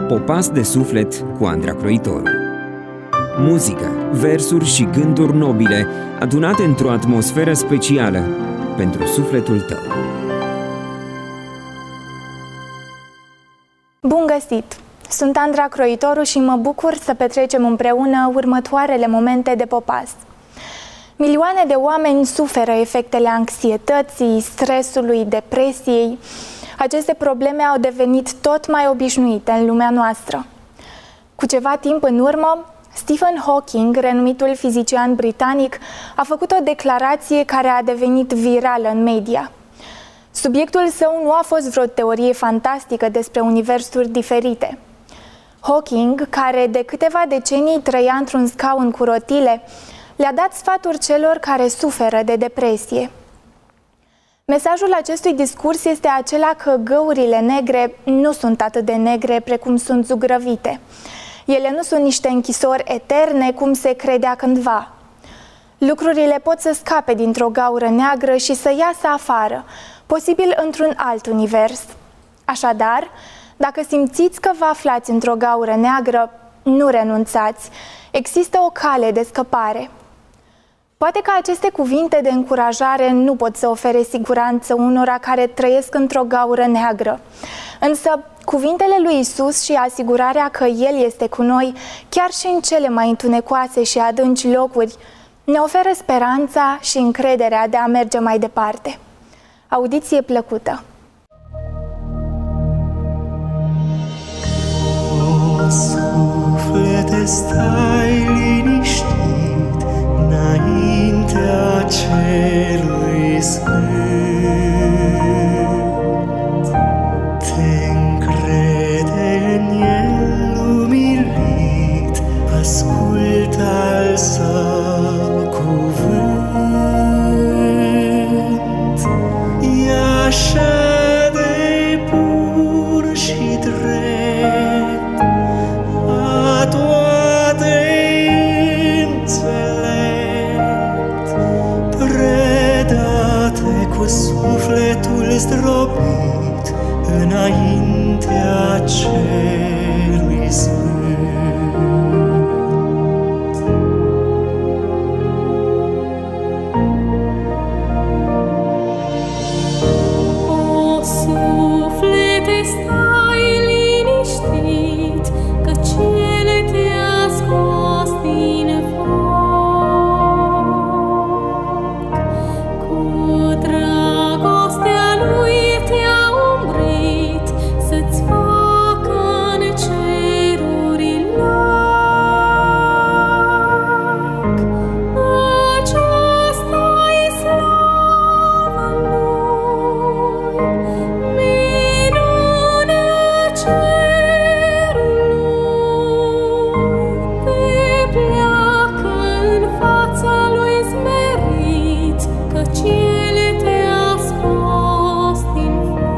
Popas de suflet cu Andra Croitoru. Muzică, versuri și gânduri nobile adunate într-o atmosferă specială pentru sufletul tău. Bun găsit! Sunt Andra Croitoru și mă bucur să petrecem împreună următoarele momente de Popas. Milioane de oameni suferă efectele anxietății, stresului, depresiei. Aceste probleme au devenit tot mai obișnuite în lumea noastră. Cu ceva timp în urmă, Stephen Hawking, renumitul fizician britanic, a făcut o declarație care a devenit virală în media. Subiectul său nu a fost vreo teorie fantastică despre universuri diferite. Hawking, care de câteva decenii trăia într-un scaun cu rotile, le-a dat sfaturi celor care suferă de depresie. Mesajul acestui discurs este acela că găurile negre nu sunt atât de negre precum sunt zugrăvite. Ele nu sunt niște închisori eterne cum se credea cândva. Lucrurile pot să scape dintr-o gaură neagră și să iasă afară, posibil într-un alt univers. Așadar, dacă simțiți că vă aflați într-o gaură neagră, nu renunțați. Există o cale de scăpare. Poate că aceste cuvinte de încurajare nu pot să ofere siguranță unora care trăiesc într-o gaură neagră. Însă, cuvintele lui Isus și asigurarea că El este cu noi, chiar și în cele mai întunecoase și adânci locuri, ne oferă speranța și încrederea de a merge mai departe. Audiție plăcută! O suflete, stai liniștit înaintea Celui Sfânt. Te încrede în El umilit, ascultă al Său cuvânt. E așa de pur și drept, a toate înțelept, predate cu sufletul zdrobit înaintea Celui Sfânt. O suflete, stai liniștit, căci El te-a scos din foc. Cu dragostea Lui te-a umbrit, să-ți facă în ceruri loc. Aceasta-i slava Lui, minunea cerului. Te pleacă în fața Lui smerit, căci El te-a scos din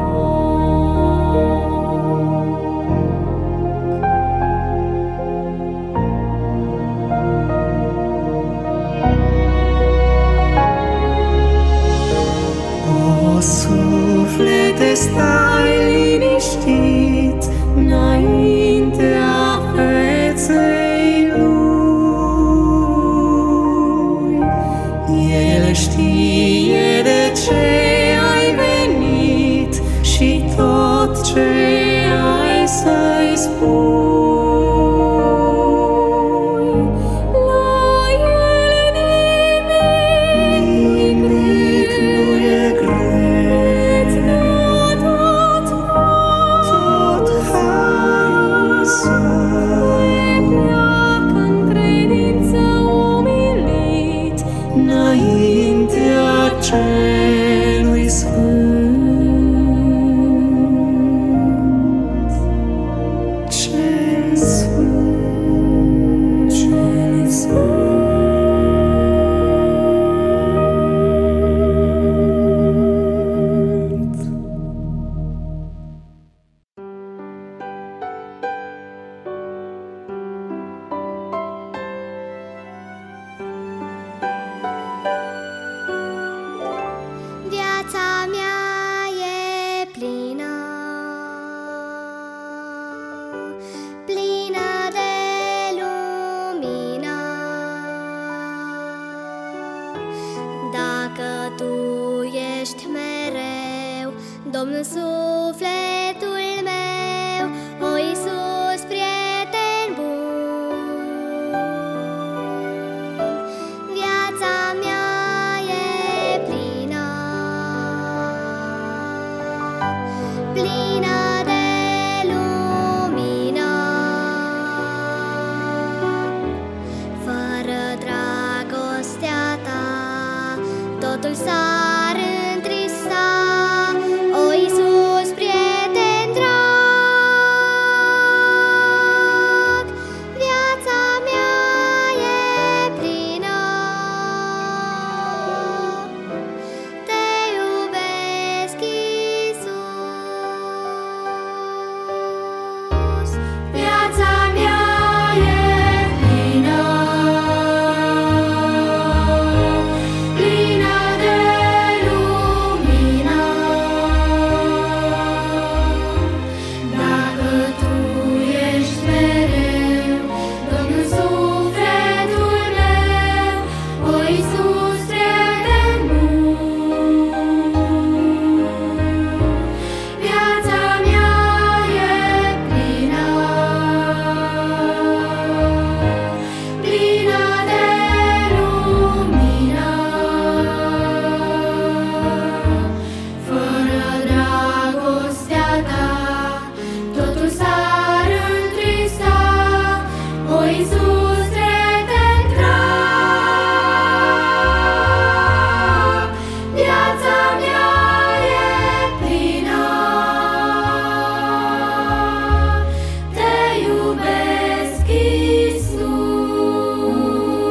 O suflete, stai liniștit înaintea feței Lui. El știe de ce ai venit și tot ce ai să-i spui. La El nimic nu e greu, îți dă tot harul Său. pleacă în credință umilit, Înaintea Celui Sfânt. plină de lumină. Dacă Tu ești mereu Domnul sufletul meu, o Iisus, prieten bun, viața mea e plină, plină de lumină. Fără dragostea Ta, totul s-ar întrista, o Iisus, prieten drag, viața mea e plină, Te iubesc, Iisus. Viața mea e plină, plină de lumină. Dacă Tu ești mereu Domnul sufletul meu, o Iisus, prieten bun, viața mea e plină, plină de lumină. Fără dragostea Ta, totul s-ar întrista, o Iisus, prieten drag, viața mea e plină, Te iubesc, Iisus.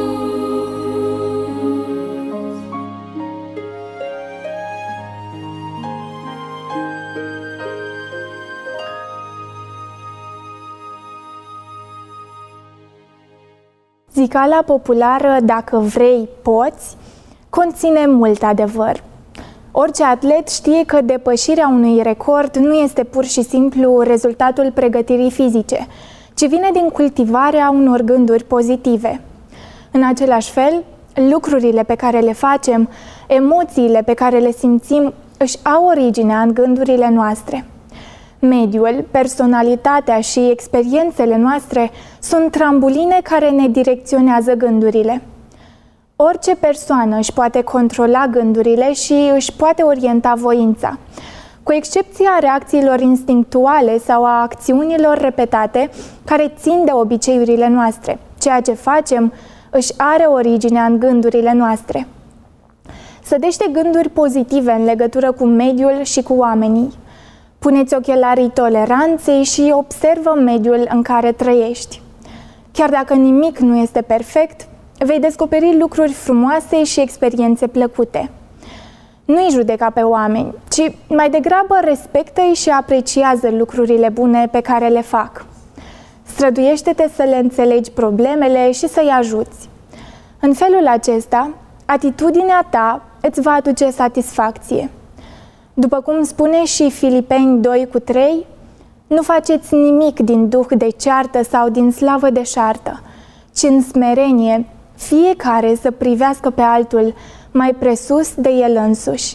Zicala populară "dacă vrei, poți" conține mult adevăr. Orice atlet știe că depășirea unui record nu este pur și simplu rezultatul pregătirii fizice, ci vine din cultivarea unor gânduri pozitive. În același fel, lucrurile pe care le facem, emoțiile pe care le simțim, își au originea în gândurile noastre. Mediul, personalitatea și experiențele noastre sunt trambuline care ne direcționează gândurile. Orice persoană își poate controla gândurile și își poate orienta voința, cu excepția reacțiilor instinctuale sau a acțiunilor repetate care țin de obiceiurile noastre. Ceea ce facem își are originea în gândurile noastre. Sădește gânduri pozitive în legătură cu mediul și cu oamenii. Puneți ochelarii toleranței și observă mediul în care trăiești. Chiar dacă nimic nu este perfect, vei descoperi lucruri frumoase și experiențe plăcute. Nu-i judeca pe oameni, ci mai degrabă respectă-i și apreciază lucrurile bune pe care le fac. Străduiește-te să le înțelegi problemele și să-i ajuți. În felul acesta, atitudinea ta îți va aduce satisfacție. După cum spune și Filipeni 2:3, nu faceți nimic din duh de ceartă sau din slavă deșartă, ci în smerenie fiecare să privească pe altul mai presus de el însuși.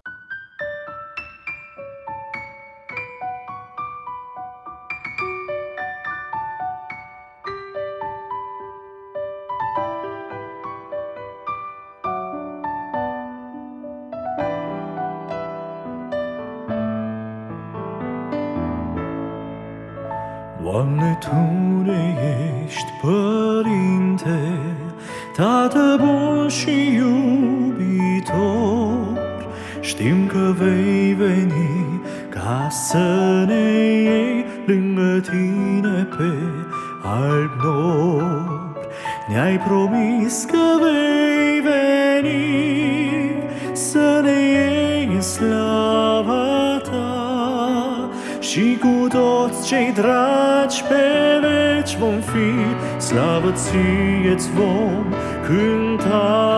Doamne, Tu ne ești Părinte, Tată bun și iubitor. Știm că vei veni ca să ne iei lângă Tine pe alb nor. Ne-ai promis că vei veni să ne iei în slava Ta, și cu toți cei dragi pe veci vom fi, slavă Ție-ți vom cânta.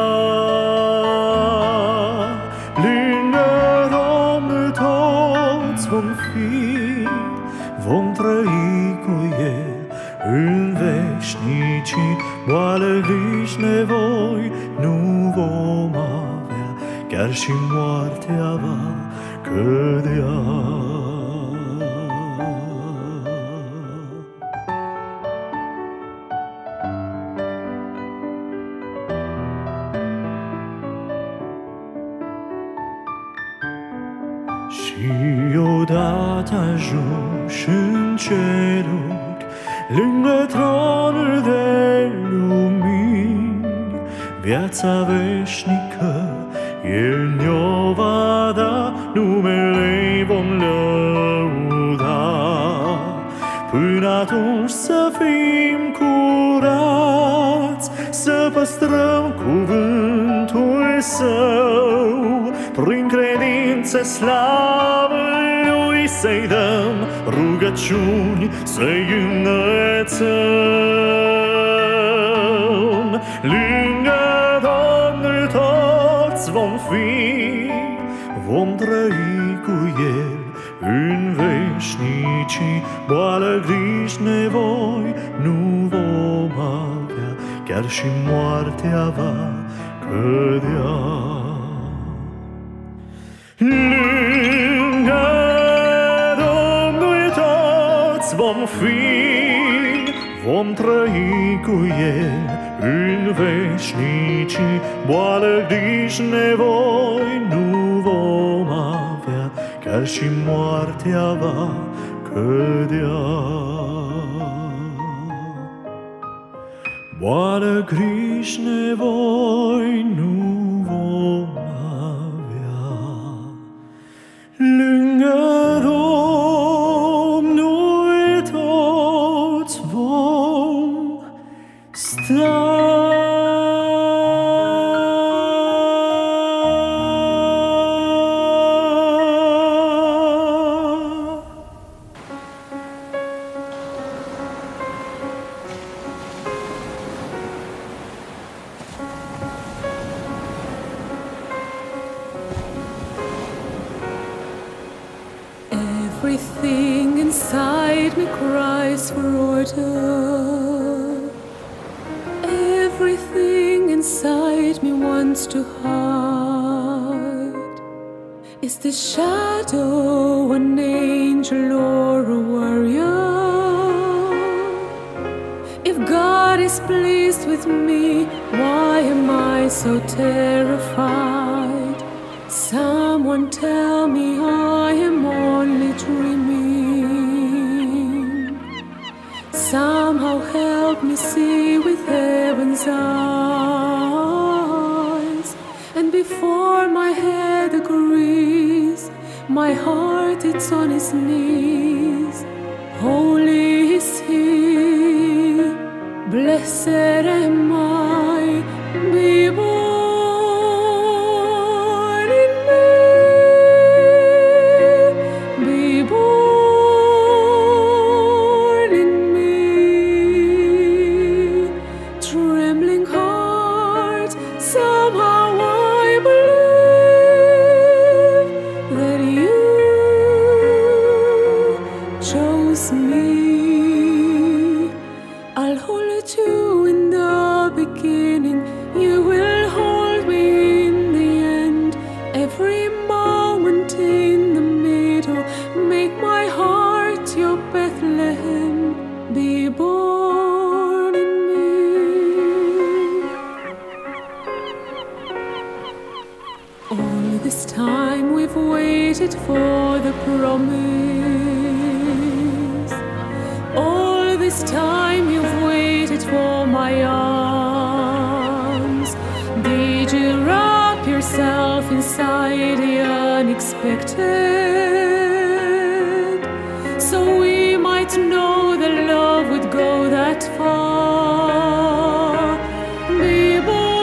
Lângă Domnul toți vom fi, vom trăi cu El boală, griji, nevoi nu vom avea, chiar și moartea va cădea. Și odată ajungi în ceruri, lângă tronul de lumini, viața veșnică El ne-o va da, numele-i vom lăuda. Până atunci să fim curați, să păstrăm cuvântul Său, prin credință slavă Lui să-i dăm, rugăciuni să-i înălțăm. Lângă Domnul toți vom fi, vom trăi cu El în veșnicii, boală, griji, nevoi nu vom avea, chiar și moartea va cădea. Lângă Domnul toți vom fi, vom trăi cu El în veșnicii, boală, griji, nevoi nu vom avea, chiar și moartea va cădea. Boală, griji, nevoi nu vom avea, lângă Domnul toți vom sta. Everything inside me cries for order. Everything inside me wants to hide. Is this shadow an angel or a warrior? If God is pleased with me, why am I so terrified? Someone tell me I am only dreaming. Somehow help me see with heaven's eyes. And before my head agrees, my heart it's on his knees. Holy is He, blessed am I, be born. For the promise, all this time you've waited for my arms. Did you wrap yourself inside the unexpected, so we might know that love would go that far? Be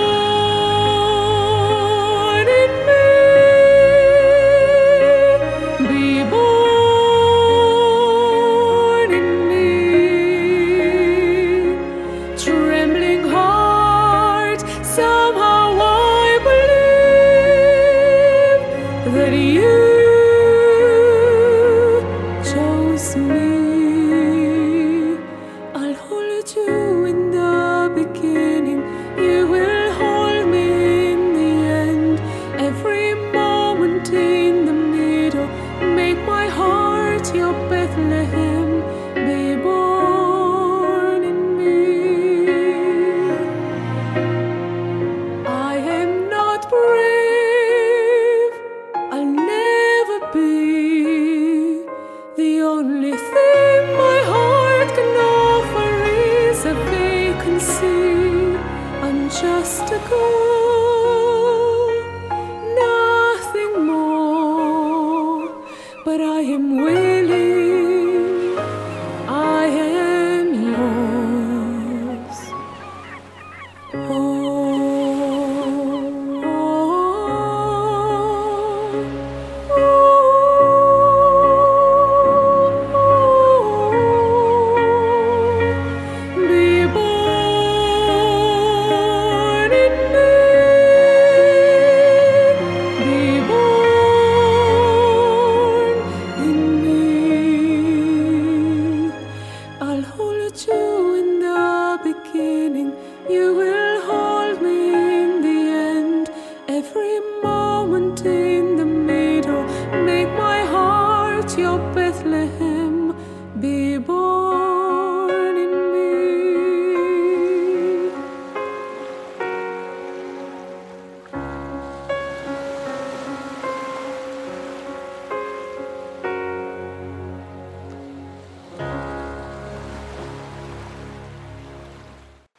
born in me. Somehow I believe that you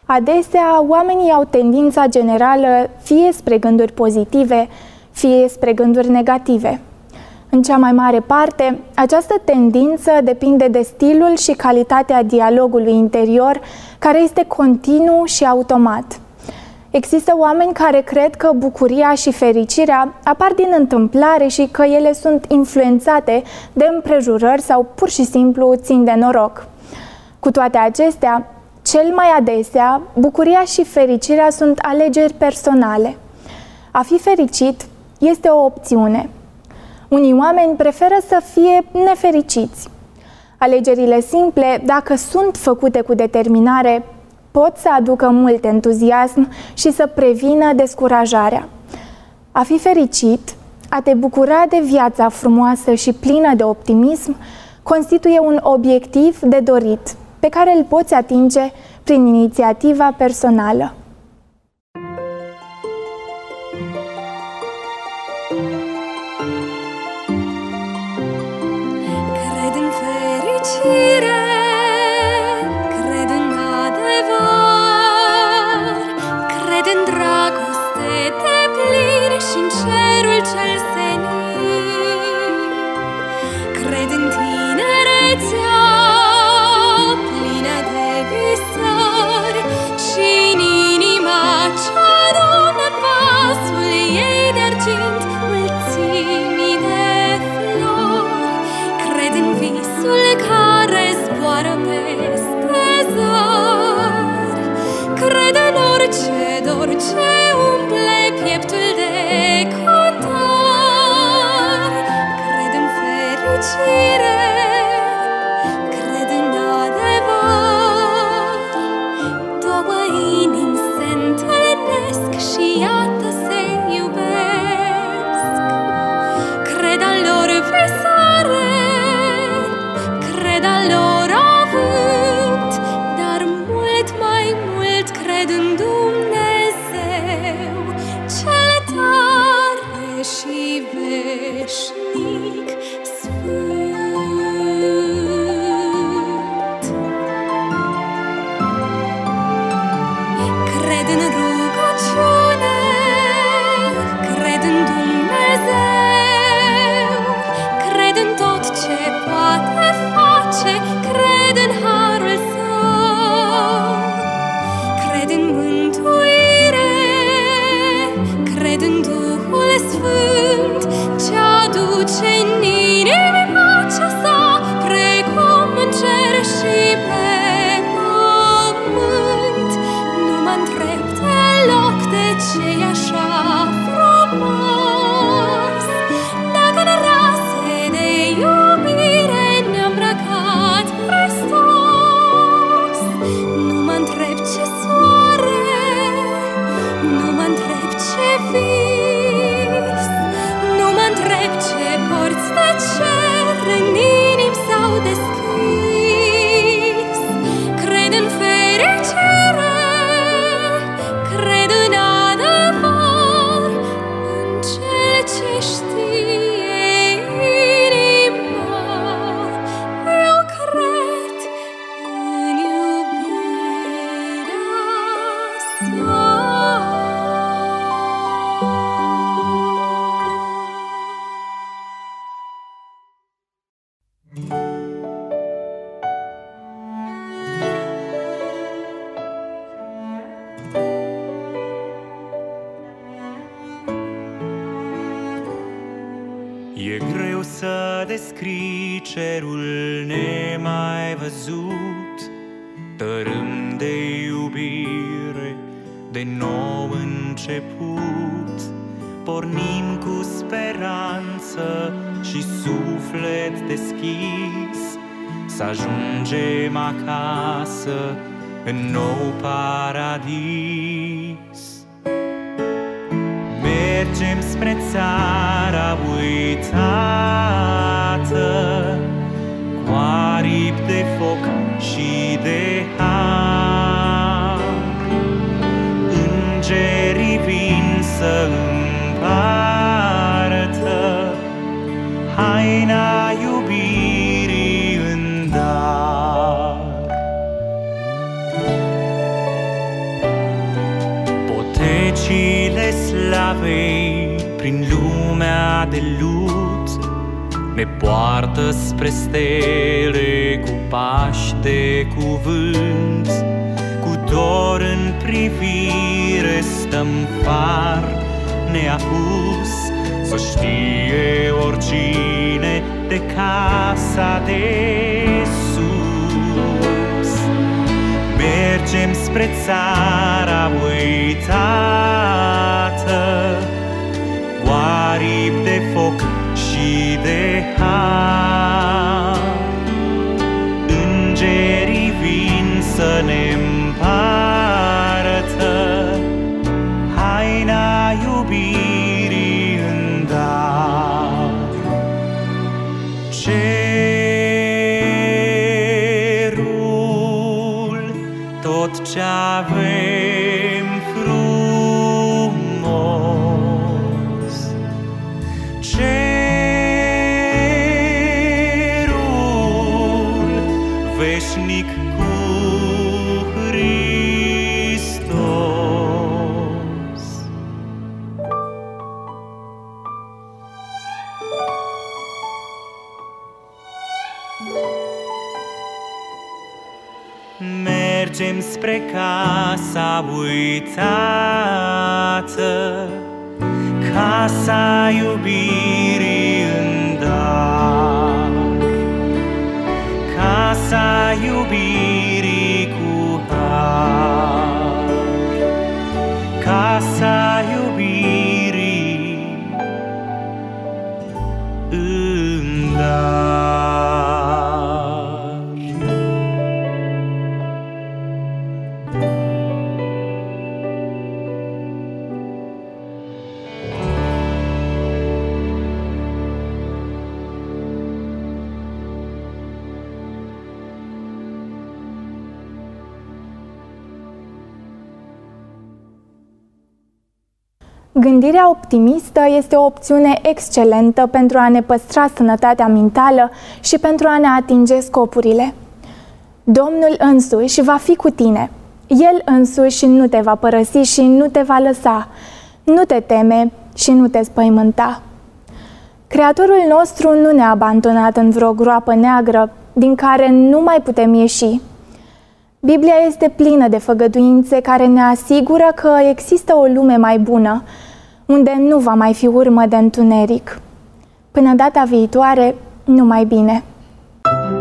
Adesea, oamenii au tendința generală fie spre gânduri pozitive, fie spre gânduri negative. În cea mai mare parte, această tendință depinde de stilul și calitatea dialogului interior, care este continuu și automat. Există oameni care cred că bucuria și fericirea apar din întâmplare și că ele sunt influențate de împrejurări sau pur și simplu țin de noroc. Cu toate acestea, cel mai adesea, bucuria și fericirea sunt alegeri personale. A fi fericit este o opțiune. Unii oameni preferă să fie nefericiți. Alegerile simple, dacă sunt făcute cu determinare, pot să aducă mult entuziasm și să prevină descurajarea. A fi fericit, a te bucura de viața frumoasă și plină de optimism, constituie un obiectiv de dorit, pe care îl poți atinge prin inițiativa personală. Cred în fericire, cred în adevăr, cred în dragoste deplină și în cerul cel senin. Cred în tinerețea plină de visări și în inima ce adună în vasul ei de argint mulțimi de flori. Cred în visul care zboară peste zări. Cred în orice dor ce umple pieptul de cătar. Cred în fericire, cred în adevăr. Două inimi se întâlnesc și iată se iubesc. Cred al lor visare, cred al lor avânt, dar mult mai mult cred în Dumnezeu, cel tare și veșnic sfânt. Cred în rugăciune, cred în Dumnezeu, cred în tot ce poate face, cred în harul său. Cred în mântuire, cred în Duhul Sfânt, ce aduce în inimi pacea sa, precum în cer și pe pământ. Nu mă întreb deloc de ce-i așa frumos, dacă în rase de iubire ne-a îmbrăcat Hristos. Nu mă întreb ce soare, nu mă întreb ce vis, nu mă întreb ce porți de cer în inimi s-au deschis. Cred în fericire, cred în adevăr, în cel ce știe inima. Eu cred în iubirea sa. E greu să descrii cerul nemai văzut, tărâm de iubire, de nou început. Pornim cu speranță și suflet deschis, să ajungem acasă în nou paradis. Mergem spre țara uitată, cu aripi de foc și de har. Îngerii vin să împartă haina iubirii în dar. porțile slavei prin lumea de lut ne poartă spre stele cu pași de cuvânt. Cu dor în privire stăm far neapus, să știe oricine de casa de sus. Mergem spre țara uitată, cu aripi de foc și de har. Îngerii vin să ne împartă haina iubirii în dar. Cerul, tot ce avem frumos, cerul veșnic cu Hristos. Mergem spre casa uitată, casa iubirii în dar, casa iubirii cu har, casa iubirii în dar. Gândirea optimistă este o opțiune excelentă pentru a ne păstra sănătatea mentală și pentru a ne atinge scopurile. Domnul însuși va fi cu tine. El însuși nu te va părăsi și nu te va lăsa. Nu te teme și nu te spăimânta. Creatorul nostru nu ne-a abandonat în vreo groapă neagră din care nu mai putem ieși. Biblia este plină de făgăduințe care ne asigură că există o lume mai bună, unde nu va mai fi urmă de întuneric. Până data viitoare, numai bine!